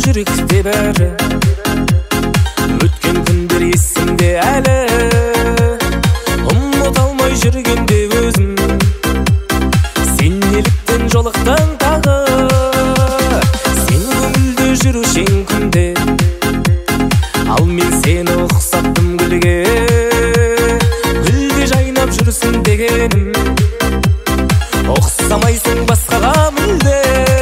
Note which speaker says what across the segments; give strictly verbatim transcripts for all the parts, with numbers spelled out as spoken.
Speaker 1: жүректе бәрі, өткен күндер есімде әлі. Ұмыта алмай жүргенде өзім, сен неліктен жолықтың тағы? Сен көңілді жүрушең күнде, ал мен сені ұқсаттым гүлге. Гүлде жайнап жүрсің дегенім, ұқсамайсың басқаға мүлде.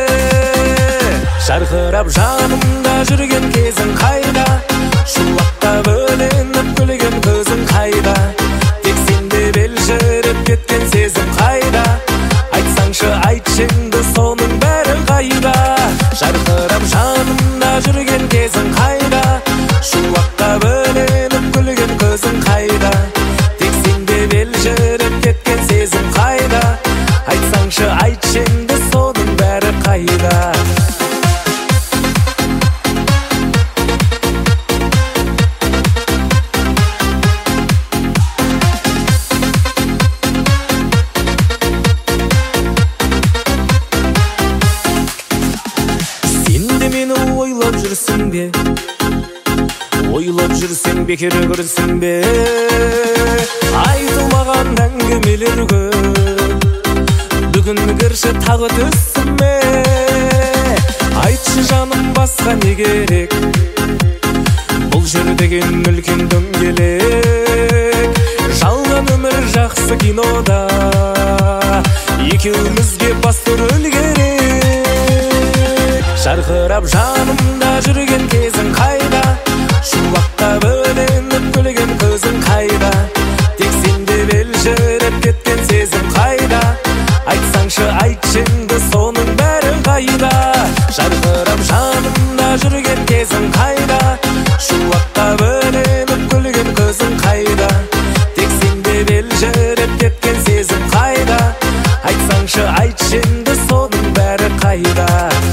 Speaker 1: Жарқырап жанымда жүрген кезің қайда? Шуаққа бөленіп күлген көзің қайда? Тек сенде белжіріп кеткен сезім қайда? Айтсаңшы айтшыңды соның бәрі қайда? Жарқырап жанымда жүрген кезің қайда? Шуаққа бөленіп күлген көзің қайда? Тек сенде белжіріп кеткен сезім қайда? Айтсаңшы айтшыңды соның бәрі қайда? Мені ойлап жүрсің бе, ойлап жүрсең бекер көрсің бе? Айтылмаған әңгімелер көп, бүгін кірші тағы түсіме. Айтшы жаным, басқа не керек? Бұл жер деген үлкен дөңгелек, жалған өмір жақсы кинода, екеумізге басты рөл керек. Жарқырап жанымда жүрген кезің қайда? Шуаққа бөленіп күлген көзің қайда? Тек сенде белжіріп кеткен сезім қайда? Айтсаңшы айтшыңды соның бәрі қайда? Жарқырап жанымда жүрген кезің қайда? Шуаққа бөленіп күлген көзің қайда? Тек сенде белжіріп кеткен сезім қайда? Айтсаңшы айтшыңды соның бәрі қайда?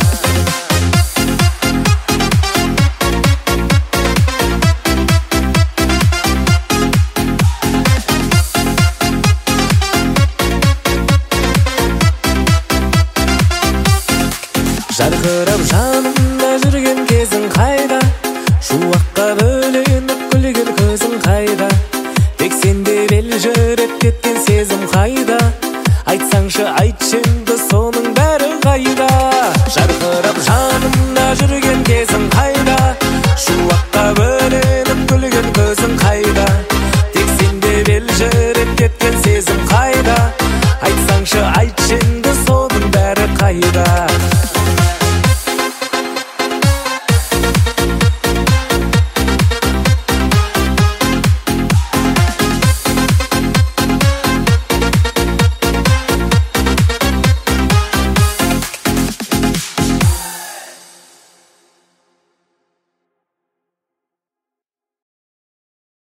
Speaker 1: Жарқырап жанымда жүрген кезің қайда? Шуаққа бөленіп күлген көзің қайда? Тек сенде белжіріп кеткен сезім қайда? Айтсаңшы айтшыңды соның бәрі қайда? Жарқырап жанымда жүрген кезің қайда? Шуаққа бөленіп күлген көзің қайда? Тек сенде белжіріп